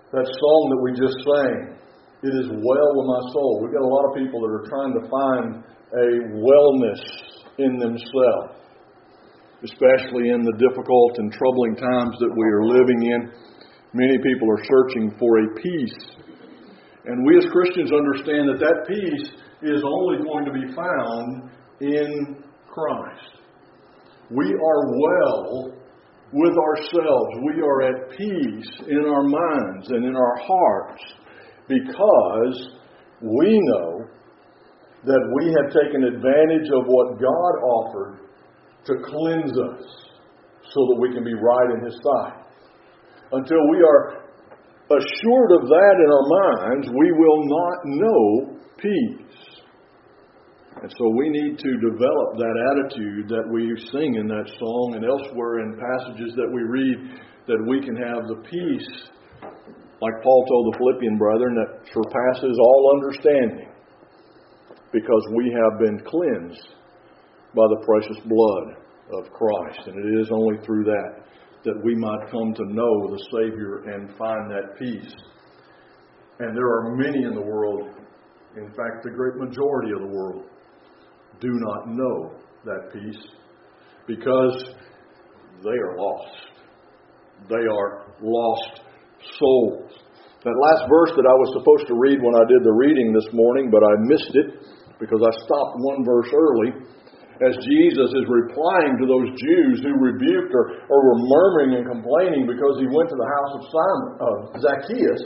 That song that we just sang, "It is well with my soul." We've got a lot of people that are trying to find a wellness in themselves, especially in the difficult and troubling times that we are living in. Many people are searching for a peace. And we as Christians understand that that peace is only going to be found in Christ. We are well with ourselves. We are at peace in our minds and in our hearts because we know that we have taken advantage of what God offered to cleanse us so that we can be right in His sight. Until we are assured of that in our minds, we will not know peace. And so we need to develop that attitude that we sing in that song and elsewhere in passages that we read, that we can have the peace, like Paul told the Philippian brethren, that surpasses all understanding, because we have been cleansed by the precious blood of Christ. And it is only through that we might come to know the Savior and find that peace. And there are many in the world, in fact, the great majority of the world, do not know that peace because they are lost. They are lost souls. That last verse that I was supposed to read when I did the reading this morning, but I missed it because I stopped one verse early, as Jesus is replying to those Jews who rebuked or were murmuring and complaining because He went to the house of Zacchaeus.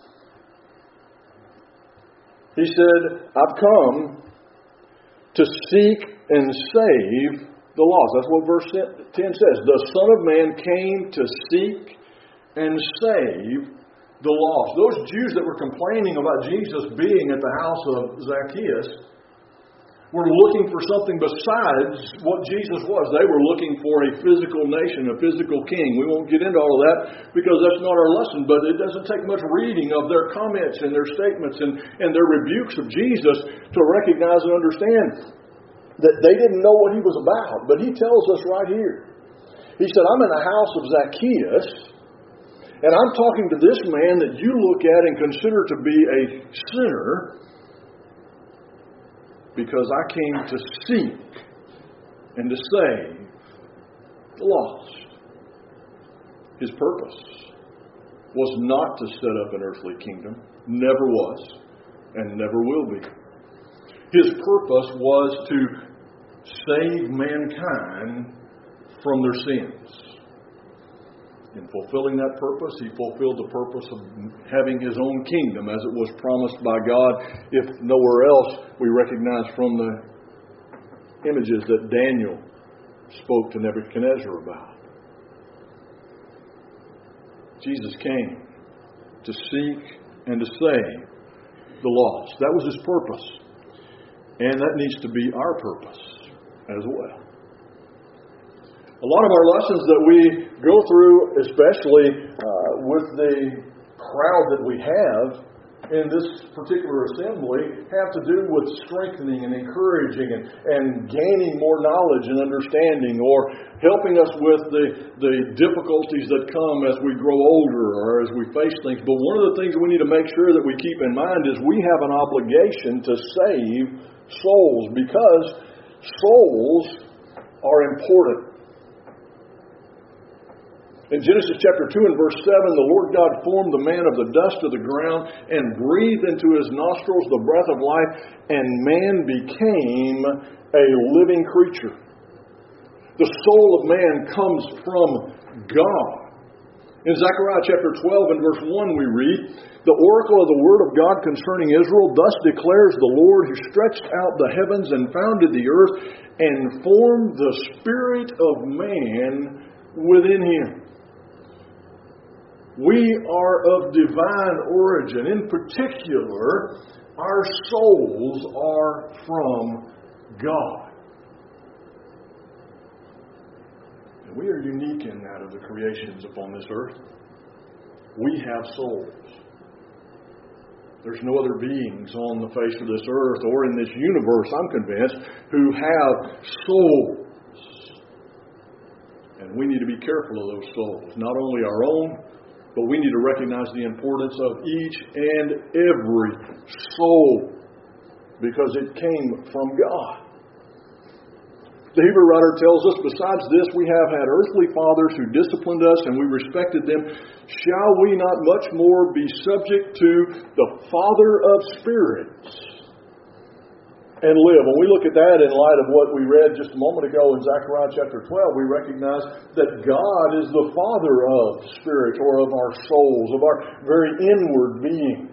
He said, "I've come to seek and save the lost." That's what verse 10 says. The Son of Man came to seek and save the lost. Those Jews that were complaining about Jesus being at the house of Zacchaeus were looking for something besides what Jesus was. They were looking for a physical nation, a physical king. We won't get into all of that because that's not our lesson, but it doesn't take much reading of their comments and their statements and their rebukes of Jesus to recognize and understand that they didn't know what He was about. But He tells us right here. He said, "I'm in the house of Zacchaeus, and I'm talking to this man that you look at and consider to be a sinner, because I came to seek and to save the lost." His purpose was not to set up an earthly kingdom. Never was, and never will be. His purpose was to save mankind from their sins. In fulfilling that purpose, He fulfilled the purpose of having His own kingdom as it was promised by God, if nowhere else we recognize from the images that Daniel spoke to Nebuchadnezzar about. Jesus came to seek and to save the lost. That was His purpose. And that needs to be our purpose as well. A lot of our lessons that we go through, especially with the crowd that we have in this particular assembly, have to do with strengthening and encouraging and gaining more knowledge and understanding, or helping us with the difficulties that come as we grow older or as we face things. But one of the things we need to make sure that we keep in mind is we have an obligation to save souls, because souls are important. In Genesis chapter 2 and verse 7, the Lord God formed the man of the dust of the ground and breathed into his nostrils the breath of life, and man became a living creature. The soul of man comes from God. In Zechariah chapter 12 and verse 1 we read, "The oracle of the word of God concerning Israel, thus declares the Lord, who stretched out the heavens and founded the earth and formed the spirit of man within him." We are of divine origin. In particular, our souls are from God. And we are unique in that of the creations upon this earth. We have souls. There's no other beings on the face of this earth or in this universe, I'm convinced, who have souls. And we need to be careful of those souls. Not only our own, But we need to recognize the importance of each and every soul, because it came from God. The Hebrew writer tells us, besides this, we have had earthly fathers who disciplined us, and we respected them. Shall we not much more be subject to the Father of spirits and live? When we look at that in light of what we read just a moment ago in Zechariah chapter 12, we recognize that God is the Father of spirits, or of our souls, of our very inward being.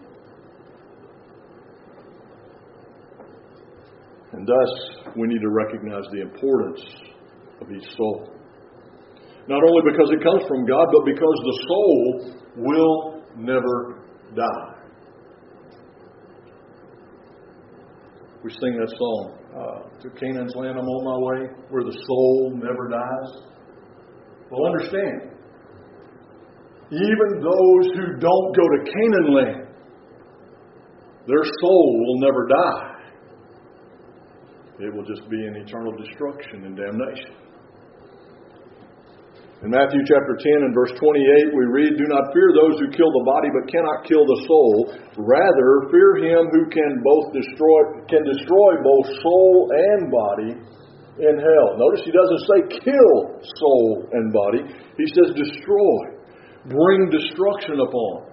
And thus, we need to recognize the importance of each soul. Not only because it comes from God, but because the soul will never die. We sing that song, to Canaan's land I'm on my way, where the soul never dies. Well, understand, even those who don't go to Canaan land, their soul will never die. It will just be in eternal destruction and damnation. In Matthew chapter 10 and verse 28, we read, "Do not fear those who kill the body but cannot kill the soul. Rather, fear him who can destroy both soul and body in hell." Notice he doesn't say kill soul and body. He says destroy. Bring destruction upon.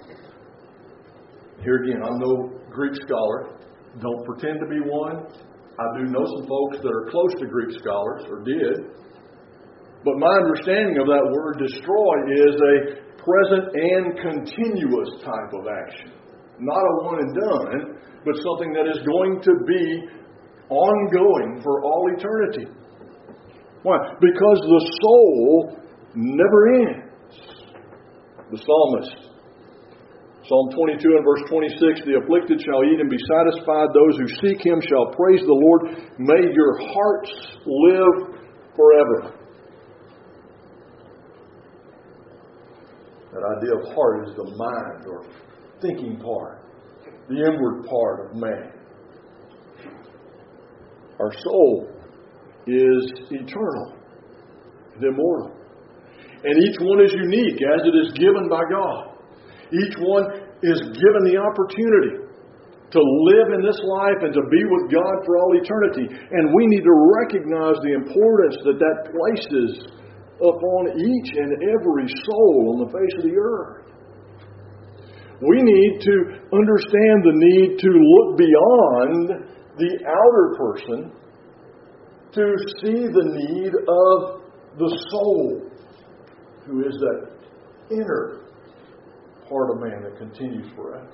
Here again, I'm no Greek scholar. Don't pretend to be one. I do know some folks that are close to Greek scholars, or did. But my understanding of that word destroy is a present and continuous type of action. Not a one and done, but something that is going to be ongoing for all eternity. Why? Because the soul never ends. The psalmist, Psalm 22 and verse 26, "The afflicted shall eat and be satisfied. Those who seek him shall praise the Lord. May your hearts live forever." That idea of heart is the mind or thinking part, the inward part of man. Our soul is eternal and immortal. And each one is unique as it is given by God. Each one is given the opportunity to live in this life and to be with God for all eternity. And we need to recognize the importance that places upon each and every soul on the face of the earth. We need to understand the need to look beyond the outer person to see the need of the soul, who is that inner part of man that continues forever.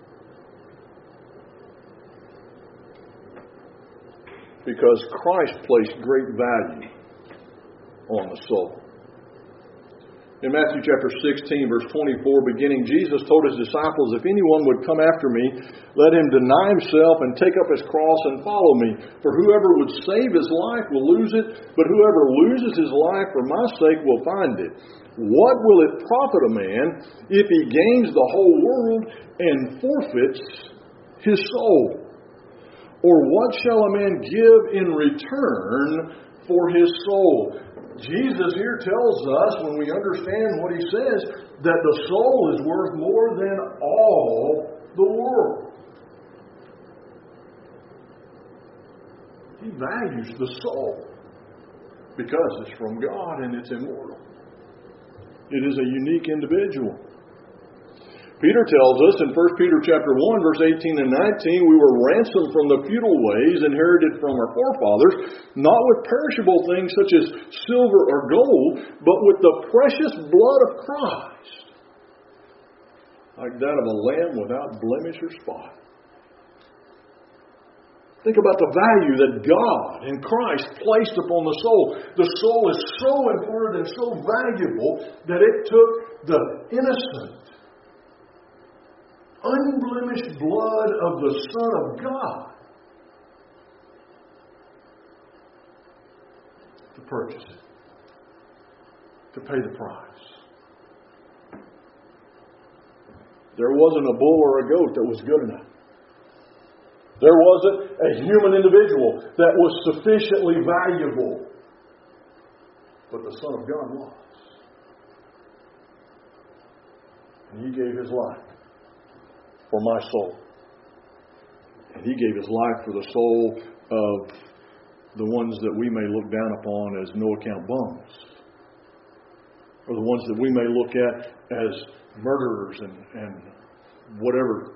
Because Christ placed great value on the soul. In Matthew chapter 16, verse 24, beginning, Jesus told his disciples, "If anyone would come after me, let him deny himself and take up his cross and follow me. For whoever would save his life will lose it, but whoever loses his life for my sake will find it. What will it profit a man if he gains the whole world and forfeits his soul? Or what shall a man give in return for his soul?" Jesus here tells us, when we understand what he says, that the soul is worth more than all the world. He values the soul because it's from God and it's immortal. It is a unique individual. Peter tells us in 1 Peter chapter 1, verse 18 and 19, "We were ransomed from the futile ways inherited from our forefathers, not with perishable things such as silver or gold, but with the precious blood of Christ, like that of a lamb without blemish or spot." Think about the value that God and Christ placed upon the soul. The soul is so important and so valuable that it took the innocent, unblemished blood of the Son of God to purchase it, to pay the price. There wasn't a bull or a goat that was good enough. There wasn't a human individual that was sufficiently valuable, but the Son of God was. And He gave His life for my soul. And He gave His life for the soul of the ones that we may look down upon as no-account bums. Or the ones that we may look at as murderers and whatever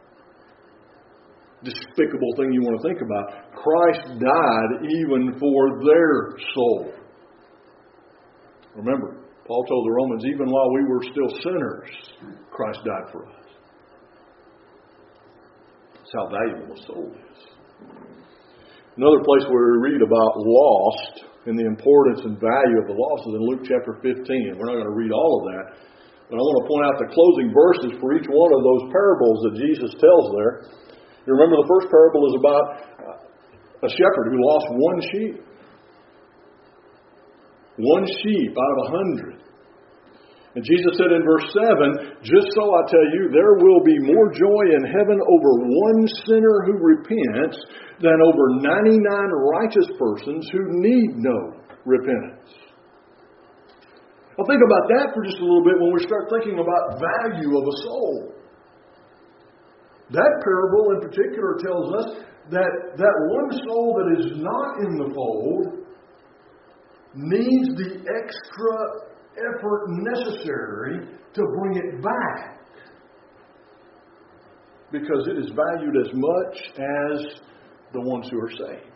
despicable thing you want to think about. Christ died even for their soul. Remember, Paul told the Romans, even while we were still sinners, Christ died for us. That's how valuable the soul is. Another place where we read about lost and the importance and value of the lost is in Luke chapter 15. We're not going to read all of that, but I want to point out the closing verses for each one of those parables that Jesus tells there. You remember the first parable is about a shepherd who lost one sheep. One sheep out of 100. And Jesus said in verse 7, just so I tell you, there will be more joy in heaven over one sinner who repents than over 99 righteous persons who need no repentance. Now think about that for just a little bit when we start thinking about value of a soul. That parable in particular tells us that one soul that is not in the fold needs the extra effort necessary to bring it back. Because it is valued as much as the ones who are saved.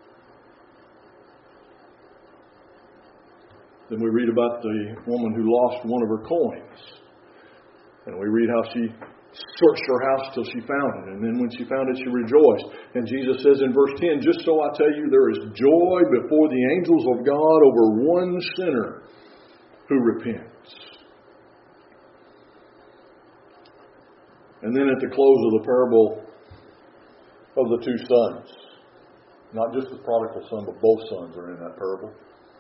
Then we read about the woman who lost one of her coins. And we read how she searched her house till she found it. And then when she found it, she rejoiced. And Jesus says in verse 10, just so I tell you, there is joy before the angels of God over one sinner who repents. And then at the close of the parable of the two sons, not just the prodigal son, but both sons are in that parable.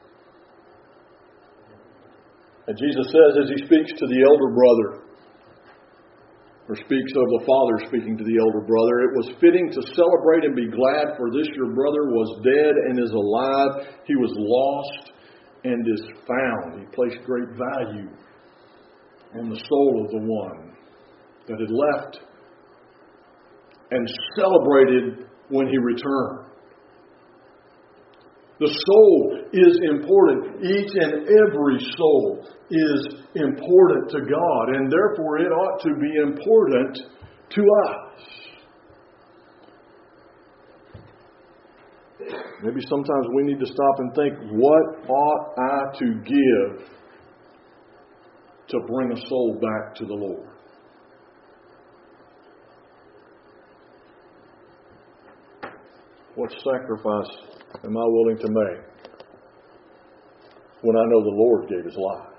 And Jesus says as He speaks to the elder brother, or speaks of the father speaking to the elder brother, it was fitting to celebrate and be glad, for this your brother was dead and is alive. He was lost and is found. He placed great value on the soul of the one that had left and celebrated when he returned. The soul is important. Each and every soul is important to God, and therefore it ought to be important to us. Maybe sometimes we need to stop and think, what ought I to give to bring a soul back to the Lord? What sacrifice am I willing to make when I know the Lord gave His life?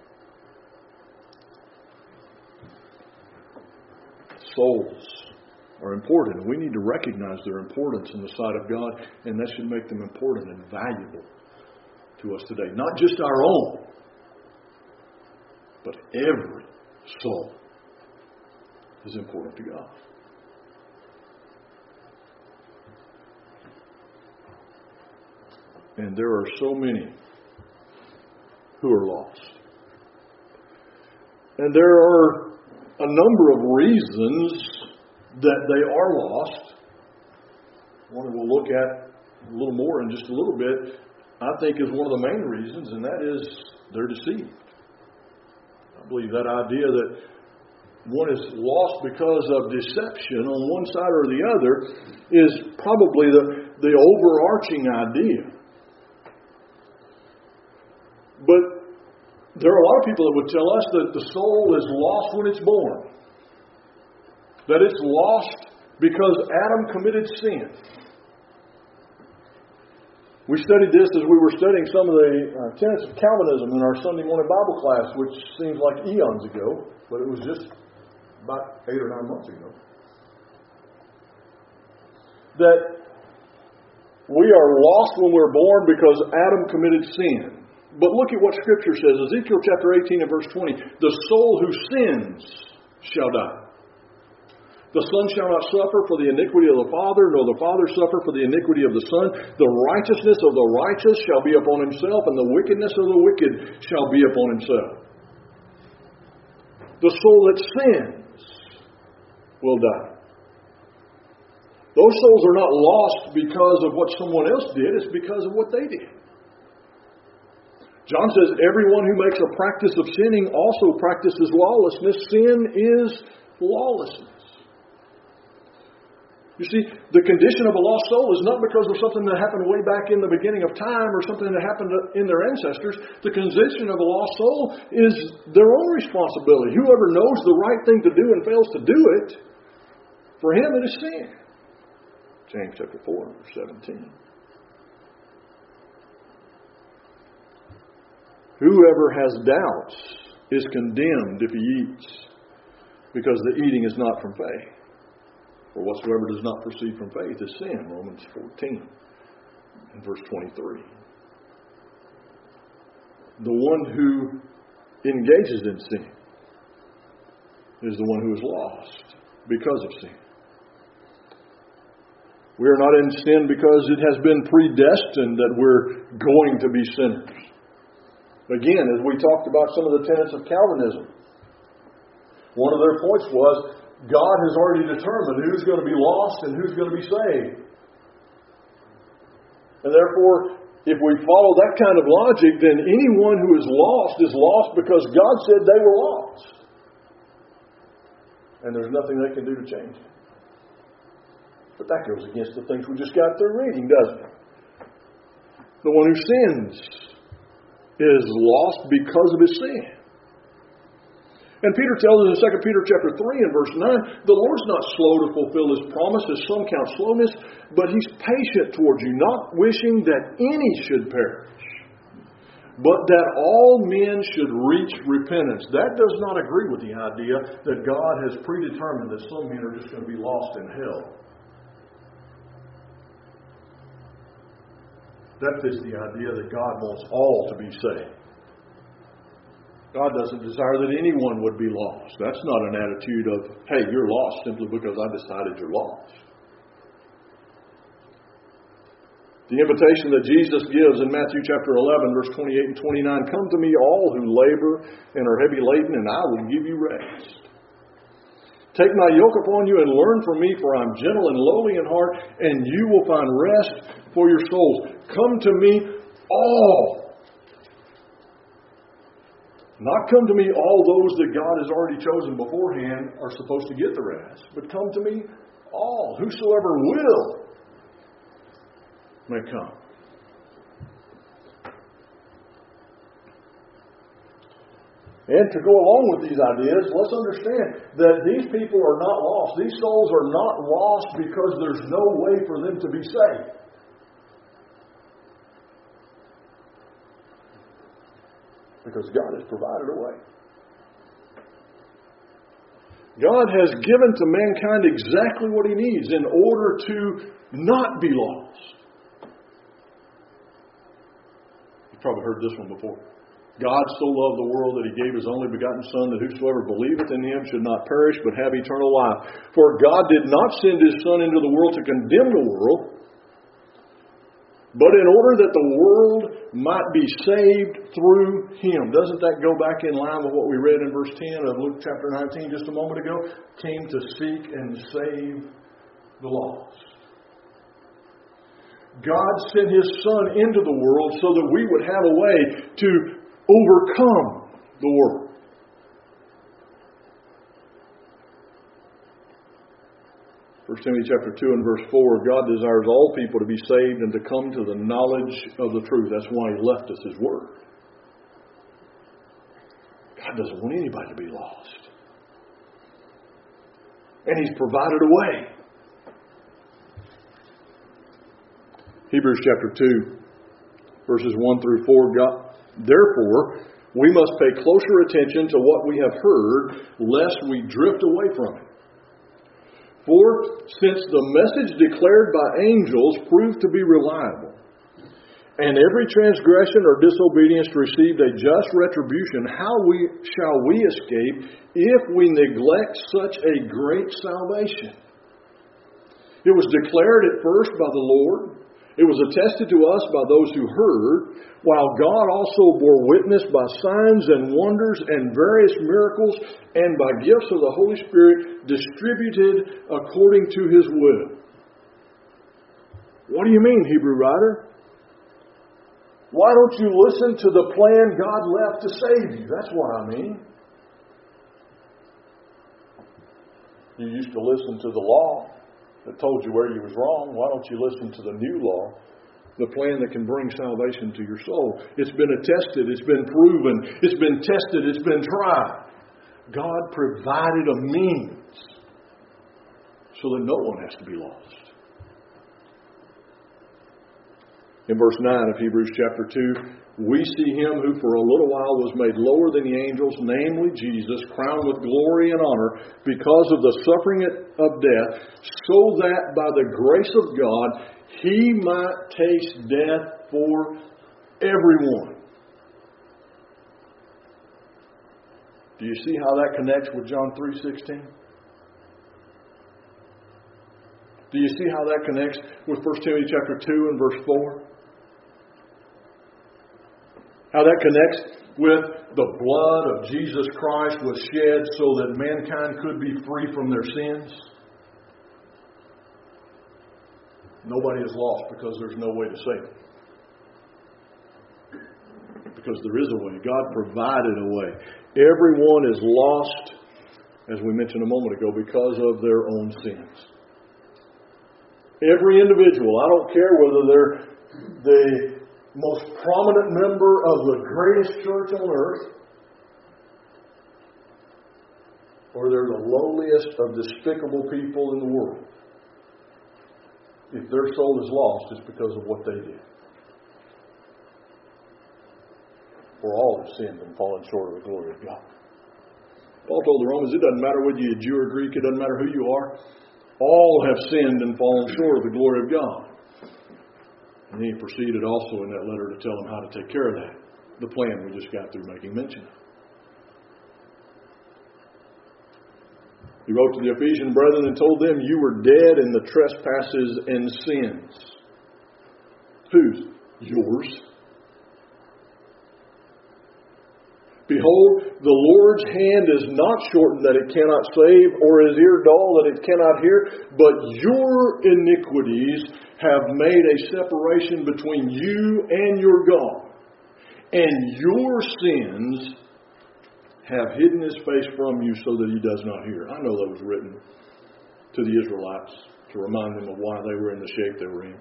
Souls are important. We need to recognize their importance in the sight of God, and that should make them important and valuable to us today. Not just our own, but every soul is important to God. And there are so many who are lost. And there are a number of reasons that they are lost. One we'll look at a little more in just a little bit, I think is one of the main reasons, and that is they're deceived. I believe that idea that one is lost because of deception on one side or the other is probably the overarching idea. But there are a lot of people that would tell us that the soul is lost when it's born. That it's lost because Adam committed sin. We studied this as we were studying some of the tenets of Calvinism in our Sunday morning Bible class, which seems like eons ago, but it was just about 8 or 9 months ago. That we are lost when we're born because Adam committed sin. But look at what Scripture says. Ezekiel chapter 18 and verse 20. The soul who sins shall die. The Son shall not suffer for the iniquity of the Father, nor the Father suffer for the iniquity of the Son. The righteousness of the righteous shall be upon himself, and the wickedness of the wicked shall be upon himself. The soul that sins will die. Those souls are not lost because of what someone else did. It's because of what they did. John says, everyone who makes a practice of sinning also practices lawlessness. Sin is lawlessness. You see, the condition of a lost soul is not because of something that happened way back in the beginning of time or something that happened in their ancestors. The condition of a lost soul is their own responsibility. Whoever knows the right thing to do and fails to do it, for him it is sin. James chapter 4, verse 17. Whoever has doubts is condemned if he eats, because the eating is not from faith. For whatsoever does not proceed from faith is sin. Romans 14 and verse 23. The one who engages in sin is the one who is lost because of sin. We are not in sin because it has been predestined that we're going to be sinners. Again, as we talked about some of the tenets of Calvinism, one of their points was God has already determined who's going to be lost and who's going to be saved. And therefore, if we follow that kind of logic, then anyone who is lost because God said they were lost. And there's nothing they can do to change it. But that goes against the things we just got through reading, doesn't it? The one who sins is lost because of his sin. And Peter tells us in 2 Peter chapter 3 and verse 9, the Lord's not slow to fulfill His promise, as some count slowness, but He's patient towards you, not wishing that any should perish, but that all men should reach repentance. That does not agree with the idea that God has predetermined that some men are just going to be lost in hell. That fits the idea that God wants all to be saved. God doesn't desire that anyone would be lost. That's not an attitude of, hey, you're lost simply because I decided you're lost. The invitation that Jesus gives in Matthew chapter 11, verse 28 and 29, come to me all who labor and are heavy laden, and I will give you rest. Take my yoke upon you and learn from me, for I'm gentle and lowly in heart, and you will find rest for your souls. Come to me all. Not come to me all those that God has already chosen beforehand are supposed to get the rest, but come to me all. Whosoever will may come. And to go along with these ideas, let's understand that these people are not lost. These souls are not lost because there's no way for them to be saved. Because God has provided a way. God has given to mankind exactly what He needs in order to not be lost. You've probably heard this one before. God so loved the world that He gave His only begotten Son, that whosoever believeth in Him should not perish but have eternal life. For God did not send His Son into the world to condemn the world, but in order that the world might be saved through Him. Doesn't that go back in line with what we read in verse 10 of Luke chapter 19 just a moment ago? Came to seek and save the lost. God sent His Son into the world so that we would have a way to overcome the world. 1 Timothy chapter 2 and verse 4, God desires all people to be saved and to come to the knowledge of the truth. That's why He left us His Word. God doesn't want anybody to be lost. And He's provided a way. Hebrews chapter 2, verses 1 through 4, God, therefore, we must pay closer attention to what we have heard, lest we drift away from it. For since the message declared by angels proved to be reliable, and every transgression or disobedience received a just retribution, how shall we escape if we neglect such a great salvation? It was declared at first by the Lord, It was attested to us by those who heard, while God also bore witness by signs and wonders and various miracles and by gifts of the Holy Spirit distributed according to His will. What do you mean, Hebrew writer? Why don't you listen to the plan God left to save you? That's what I mean. You used to listen to the law that told you where you was wrong. Why don't you listen to the new law, the plan that can bring salvation to your soul? It's been attested. It's been proven. It's been tested. It's been tried. God provided a means so that no one has to be lost. In verse 9 of Hebrews chapter 2, we see Him who for a little while was made lower than the angels, namely Jesus, crowned with glory and honor because of the suffering of death, so that by the grace of God He might taste death for everyone. Do you see how that connects with John 3:16? Do you see how that connects with 1 Timothy chapter 2 and verse 4? How that connects with the blood of Jesus Christ was shed so that mankind could be free from their sins. Nobody is lost because there's no way to save them. Because there is a way. God provided a way. Everyone is lost, as we mentioned a moment ago, because of their own sins. Every individual, I don't care whether they're the most prominent member of the greatest church on earth, or they're the lowliest of despicable people in the world. If their soul is lost, it's because of what they did. For all have sinned and fallen short of the glory of God. Paul told the Romans, it doesn't matter whether you're a Jew or Greek, it doesn't matter who you are. All have sinned and fallen short of the glory of God. And he proceeded also in that letter to tell them how to take care of that. The plan we just got through making mention of. He wrote to the Ephesian brethren and told them, you were dead in the trespasses and sins. Whose? Yours. Behold, the Lord's hand is not shortened that it cannot save, or his ear dull that it cannot hear, but your iniquities have made a separation between you and your God, and your sins have hidden His face from you so that He does not hear. I know that was written to the Israelites to remind them of why they were in the shape they were in.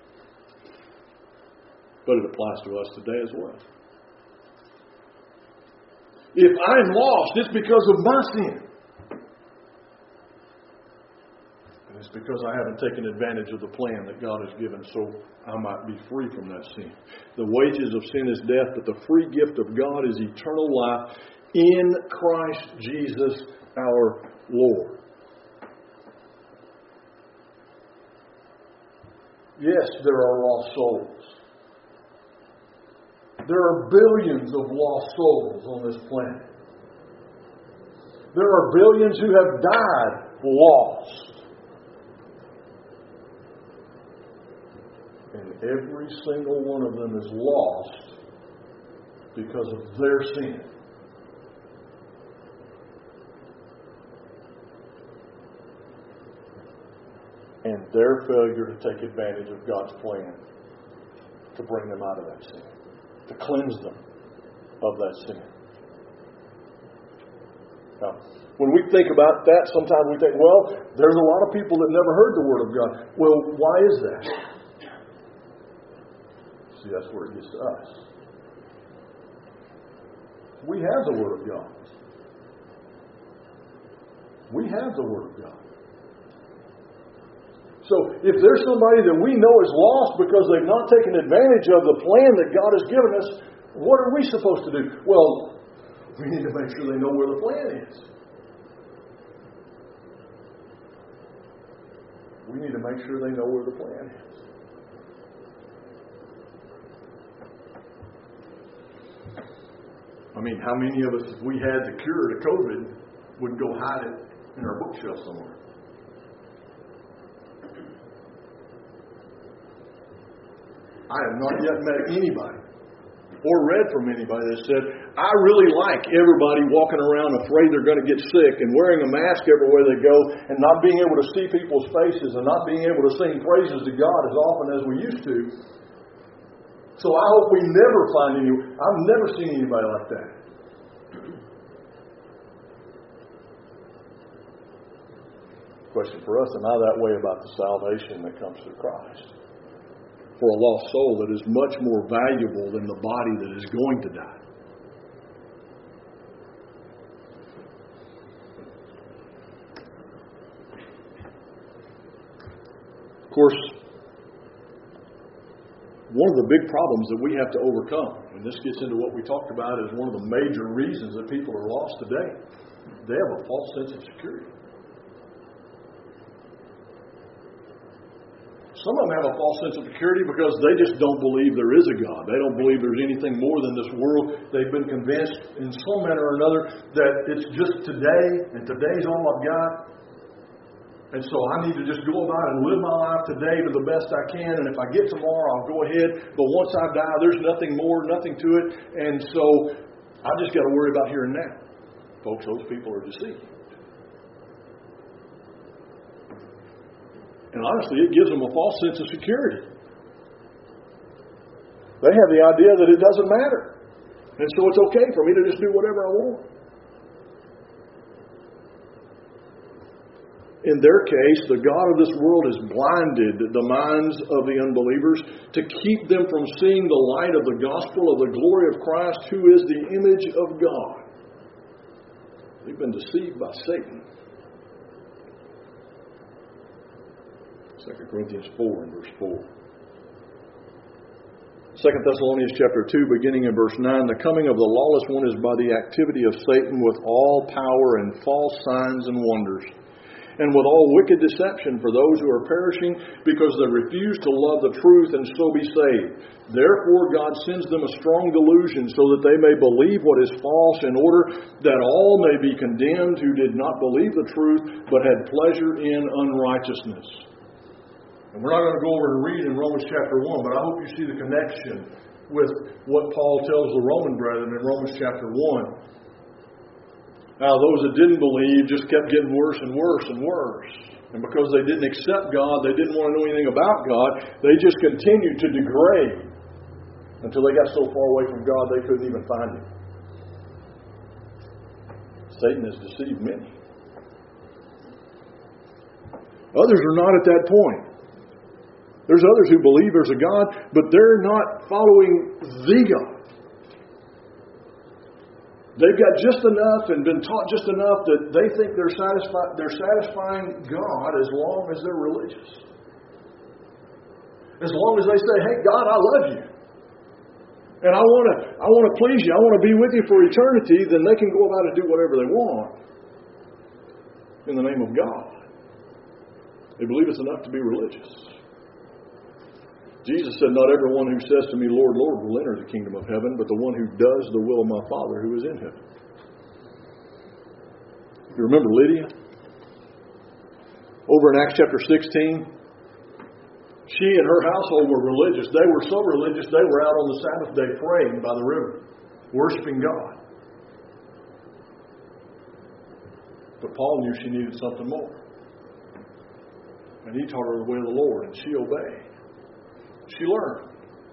But it applies to us today as well. If I'm lost, it's because of my sin. And it's because I haven't taken advantage of the plan that God has given so I might be free from that sin. The wages of sin is death, but the free gift of God is eternal life in Christ Jesus our Lord. Yes, there are lost souls. There are billions of lost souls on this planet. There are billions who have died lost. And every single one of them is lost because of their sin. And their failure to take advantage of God's plan to bring them out of that sin. To cleanse them of that sin. Now, when we think about that, sometimes we think, well, there's a lot of people that never heard the Word of God. Well, why is that? See, that's where it gets to us. We have the Word of God. We have the Word of God. So, if there's somebody that we know is lost because they've not taken advantage of the plan that God has given us, what are we supposed to do? Well, we need to make sure they know where the plan is. We need to make sure they know where the plan is. I mean, how many of us, if we had the cure to COVID, would go hide it in our bookshelf somewhere? I have not yet met anybody or read from anybody that said, I really like everybody walking around afraid they're going to get sick and wearing a mask everywhere they go and not being able to see people's faces and not being able to sing praises to God as often as we used to. So I hope we never find I've never seen anybody like that. Question for us, am I that way about the salvation that comes through Christ? For a lost soul that is much more valuable than the body that is going to die. Of course, one of the big problems that we have to overcome, and this gets into what we talked about as one of the major reasons that people are lost today, they have a false sense of security. Some of them have a false sense of security because they just don't believe there is a God. They don't believe there's anything more than this world. They've been convinced in some manner or another that it's just today, and today's all I've got. And so I need to just go about and live my life today to the best I can, and if I get tomorrow, I'll go ahead. But once I die, there's nothing more, nothing to it. And so I just got to worry about here and now. Folks, those people are deceived. And honestly, it gives them a false sense of security. They have the idea that it doesn't matter. And so it's okay for me to just do whatever I want. In their case, the God of this world has blinded the minds of the unbelievers to keep them from seeing the light of the gospel of the glory of Christ, who is the image of God. They've been deceived by Satan. 2 Corinthians 4 and verse 4. 2 Thessalonians chapter 2, beginning in verse 9, the coming of the lawless one is by the activity of Satan with all power and false signs and wonders, and with all wicked deception for those who are perishing because they refuse to love the truth and so be saved. Therefore God sends them a strong delusion so that they may believe what is false, in order that all may be condemned who did not believe the truth but had pleasure in unrighteousness. And we're not going to go over and read in Romans chapter 1, but I hope you see the connection with what Paul tells the Roman brethren in Romans chapter 1. Now, those that didn't believe just kept getting worse and worse and worse. And because they didn't accept God, they didn't want to know anything about God, they just continued to degrade until they got so far away from God they couldn't even find Him. Satan has deceived many. Others are not at that point. There's others who believe there's a God, but they're not following the God. They've got just enough and been taught just enough that they think they're satisfying God as long as they're religious. As long as they say, hey, God, I love you. And I want to please you. I want to be with you for eternity. Then they can go about and do whatever they want in the name of God. They believe it's enough to be religious. Jesus said, not everyone who says to me, Lord, Lord, will enter the kingdom of heaven, but the one who does the will of my Father who is in heaven. You remember Lydia? Over in Acts chapter 16, she and her household were religious. They were so religious, they were out on the Sabbath day praying by the river, worshiping God. But Paul knew she needed something more. And he taught her the way of the Lord, and she obeyed. She learned.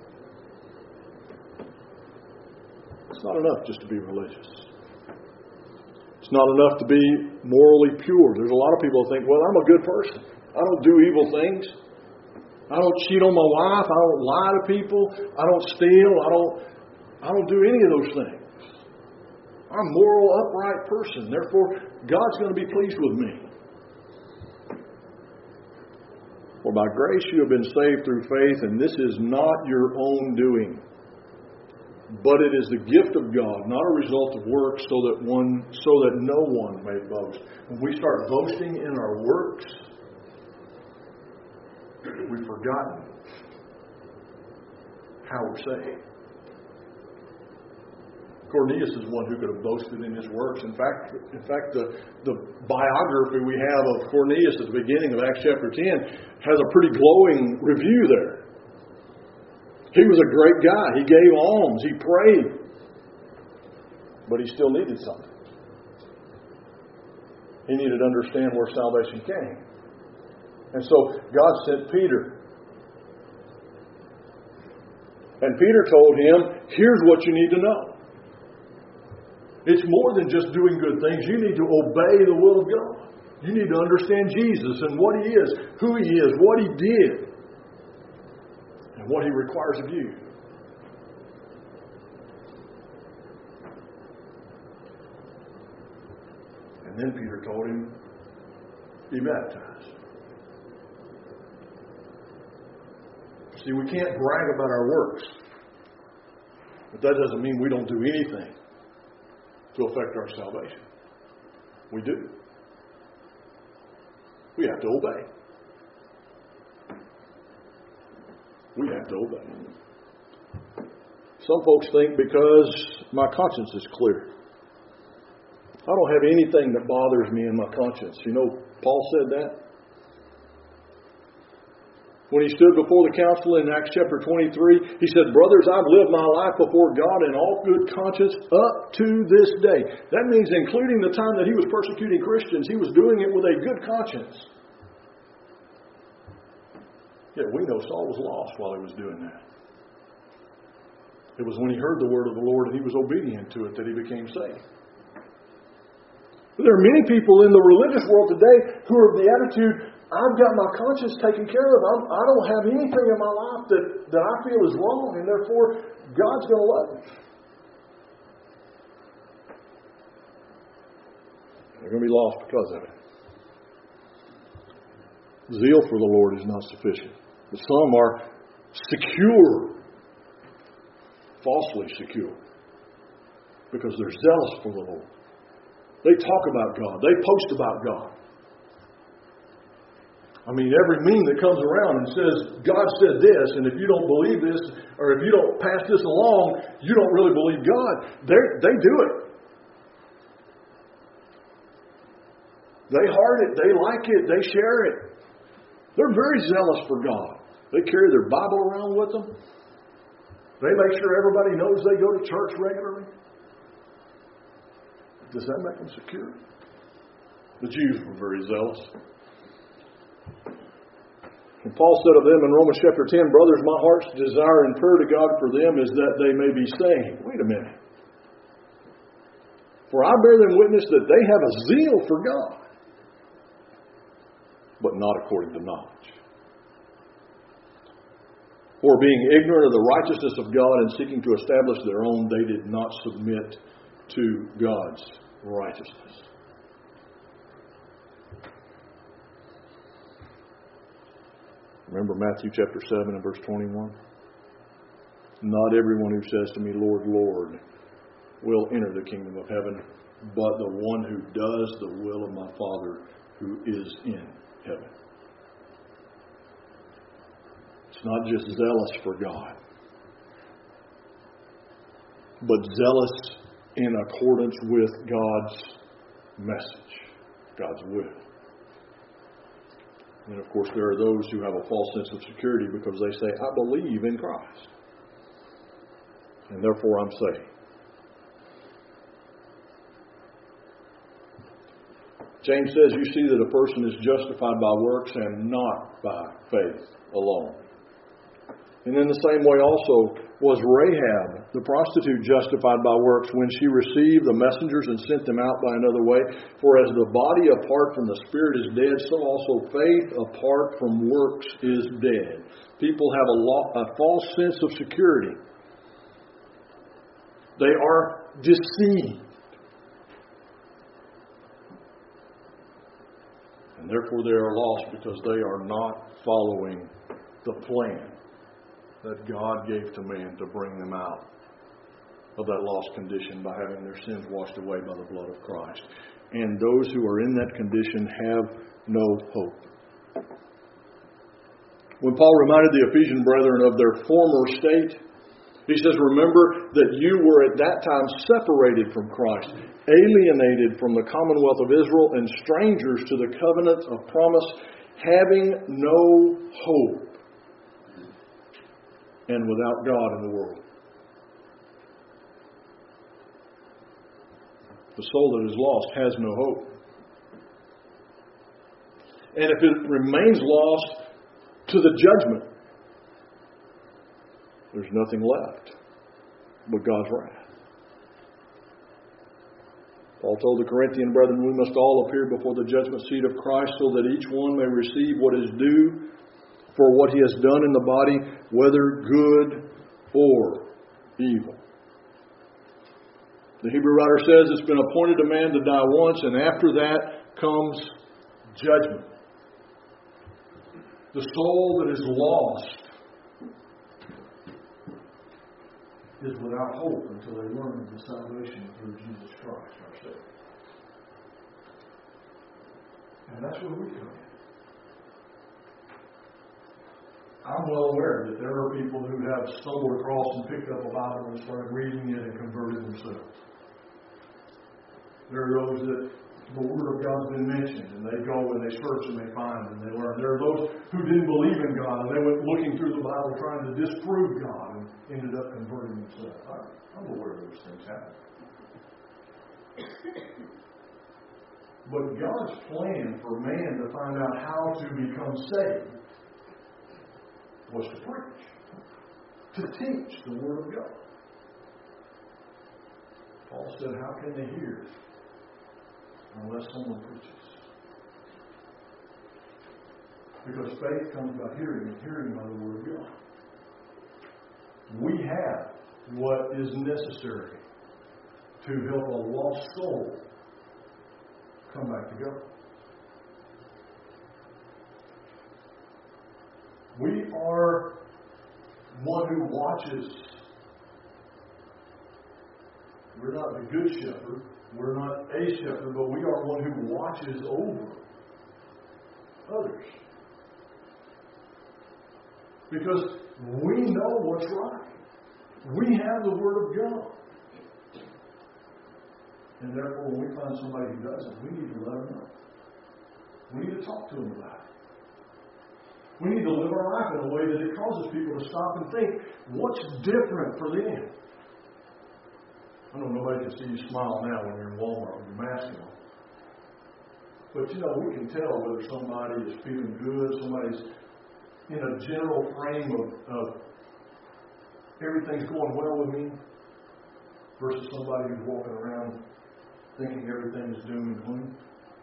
It's not enough just to be religious. It's not enough to be morally pure. There's a lot of people who think, well, I'm a good person. I don't do evil things. I don't cheat on my wife. I don't lie to people. I don't steal. I don't do any of those things. I'm a moral, upright person. Therefore, God's going to be pleased with me. For by grace you have been saved through faith, and this is not your own doing, but it is the gift of God, not a result of works, so that no one may boast. When we start boasting in our works, we've forgotten how we're saved. Cornelius is one who could have boasted in his works. In fact, the biography we have of Cornelius at the beginning of Acts chapter 10 has a pretty glowing review there. He was a great guy. He gave alms. He prayed. But he still needed something. He needed to understand where salvation came. And so God sent Peter. And Peter told him, here's what you need to know. It's more than just doing good things. You need to obey the will of God. You need to understand Jesus and what He is, who He is, what He did, and what He requires of you. And then Peter told him, be baptized. See, we can't brag about our works. But that doesn't mean we don't do anything to affect our salvation. We do. We have to obey. We have to obey. Some folks think because my conscience is clear. I don't have anything that bothers me in my conscience. You know, Paul said that. When he stood before the council in Acts chapter 23, he said, brothers, I've lived my life before God in all good conscience up to this day. That means including the time that he was persecuting Christians, he was doing it with a good conscience. Yet we know Saul was lost while he was doing that. It was when he heard the word of the Lord and he was obedient to it that he became saved. But there are many people in the religious world today who are of the attitude, I've got my conscience taken care of. I don't have anything in my life that I feel is wrong, and therefore God's going to love me. They're going to be lost because of it. Zeal for the Lord is not sufficient. But some are secure, falsely secure, because they're zealous for the Lord. They talk about God. They post about God. I mean, every meme that comes around and says, God said this, and if you don't believe this, or if you don't pass this along, you don't really believe God. They do it. They heart it. They like it. They share it. They're very zealous for God. They carry their Bible around with them. They make sure everybody knows they go to church regularly. Does that make them secure? The Jews were very zealous. And Paul said of them in Romans chapter 10, brothers, my heart's desire and prayer to God for them is that they may be saved. Wait a minute. For I bear them witness that they have a zeal for God, but not according to knowledge. For being ignorant of the righteousness of God and seeking to establish their own, they did not submit to God's righteousness. Remember Matthew chapter 7 and verse 21? Not everyone who says to me, Lord, Lord, will enter the kingdom of heaven, but the one who does the will of my Father who is in heaven. It's not just zealous for God, but zealous in accordance with God's message, God's will. And of course, there are those who have a false sense of security because they say, I believe in Christ, and therefore I'm saved. James says, you see that a person is justified by works and not by faith alone. And in the same way also was Rahab, the prostitute, justified by works when she received the messengers and sent them out by another way. For as the body apart from the spirit is dead, so also faith apart from works is dead. People have a false sense of security. They are deceived. And therefore they are lost because they are not following the plan that God gave to man to bring them out of that lost condition by having their sins washed away by the blood of Christ. And those who are in that condition have no hope. When Paul reminded the Ephesian brethren of their former state, he says, remember that you were at that time separated from Christ, alienated from the commonwealth of Israel, and strangers to the covenant of promise, having no hope and without God in the world. The soul that is lost has no hope. And if it remains lost to the judgment, there's nothing left but God's wrath. Paul told the Corinthian brethren, we must all appear before the judgment seat of Christ so that each one may receive what is due for what he has done in the body, whether good or evil. The Hebrew writer says it's been appointed a man to die once, and after that comes judgment. The soul that is lost is without hope until they learn the salvation through Jesus Christ, our Savior. And that's where we come in. I'm well aware that there are people who have stumbled across and picked up a Bible and started reading it and converted themselves. There are those that the Word of God's been mentioned, and they go and they search and they find and they learn. There are those who didn't believe in God and they went looking through the Bible trying to disprove God and ended up converting themselves. I'm aware those things happen. But God's plan for man to find out how to become saved was to preach, to teach the Word of God. Paul said, how can they hear unless someone preaches? Because faith comes by hearing, and hearing by the Word of God. We have what is necessary to help a lost soul come back to God. We are one who watches. We're not the good shepherd. We're not a shepherd, but we are one who watches over others. Because we know what's right. We have the Word of God. And therefore, when we find somebody who doesn't, we need to let them know. We need to talk to them about it. We need to live our life in a way that it causes people to stop and think, what's different for them? I know nobody can see you smile now when you're in Walmart with your mask on. But we can tell whether somebody is feeling good, somebody's in a general frame of everything's going well with me, versus somebody who's walking around thinking everything is doom and gloom.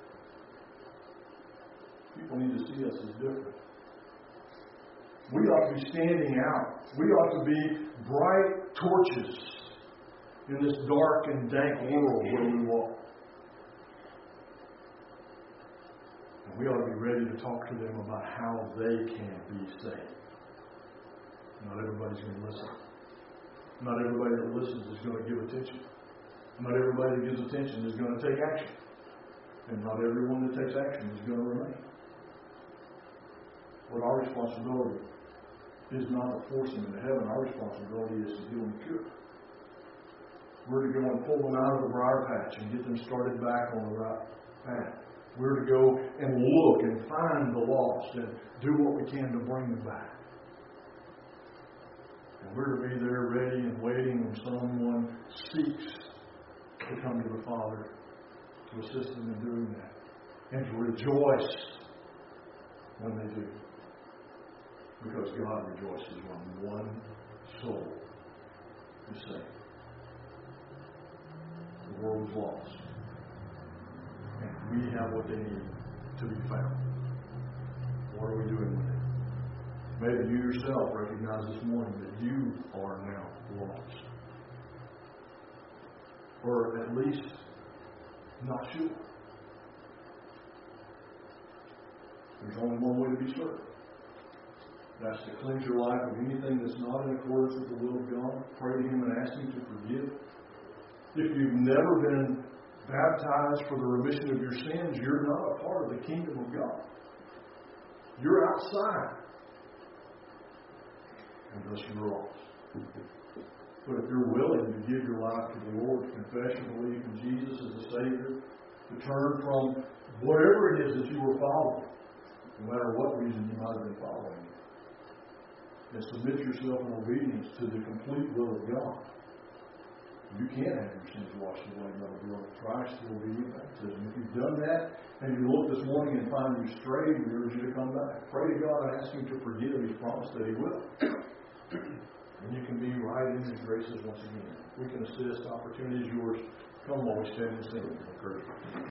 People need to see us as different. We ought to be standing out. We ought to be bright torches in this dark and dank world where we walk. And we ought to be ready to talk to them about how they can be saved. Not everybody's going to listen. Not everybody that listens is going to give attention. Not everybody that gives attention is going to take action. And not everyone that takes action is going to remain. But our responsibility is not to force them into heaven. Our responsibility is to heal and cure. We're to go and pull them out of the briar patch and get them started back on the right path. We're to go and look and find the lost and do what we can to bring them back. And we're to be there ready and waiting when someone seeks to come to the Father to assist them in doing that. And to rejoice when they do. Because God rejoices when one soul is saved. The world is lost. And we have what they need to be found. What are we doing with it? Maybe you yourself recognize this morning that you are now lost. Or at least not sure. There's only one way to be certain. That's to cleanse your life of anything that's not in accordance with the will of God. Pray to Him and ask Him to forgive. If you've never been baptized for the remission of your sins, you're not a part of the kingdom of God. You're outside. And thus you're lost. But if you're willing to give your life to the Lord, to confess and believe in Jesus as a Savior, to turn from whatever it is that you were following, no matter what reason you might have been following, and submit yourself in obedience to the complete will of God, you can have your sins washed away by the blood of Christ who will be your baptism. If you've done that, and you look this morning and find you strayed, we urge you to come back. Pray to God and ask Him to forgive. He's promised that He will. And you can be right in His graces once again. We can assist. Opportunity is yours. Come while we stand and sing.